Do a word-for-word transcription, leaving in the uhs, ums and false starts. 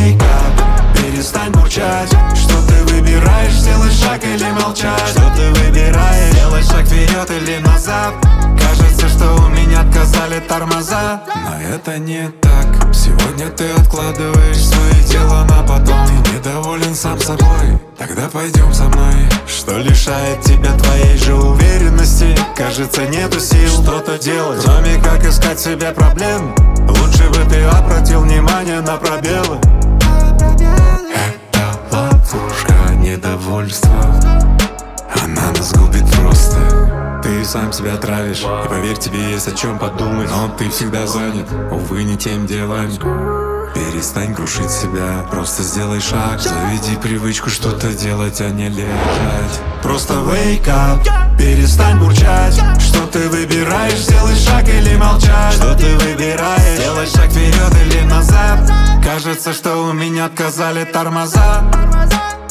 wake up, перестань бурчать. Что ты выбираешь, сделай шаг или молчать? Что ты выбираешь, сделай шаг вперед или назад? Кажется, что у меня отказали тормоза, но это не так. Сегодня ты откладываешь свои дела на потом. Ты недоволен сам собой, тогда пойдем со мной. Что лишает тебя твоей же уверенности? Кажется, нету сил что-то делать, кроме как искать в себе проблем. Лучше бы ты обратил внимание на пробелы. Это ловушка недовольства, она нас губит просто. Ты сам себя травишь, и поверь, тебе есть о чем подумать, но ты всегда занят, увы, не тем делом. Перестань крушить себя, просто сделай шаг. Заведи привычку что-то делать, а не лежать. Просто wake up, перестань бурчать. Что ты выбираешь, сделай шаг или молчать? Что ты выбираешь, сделай шаг вперед или назад? Кажется, что у меня отказали тормоза.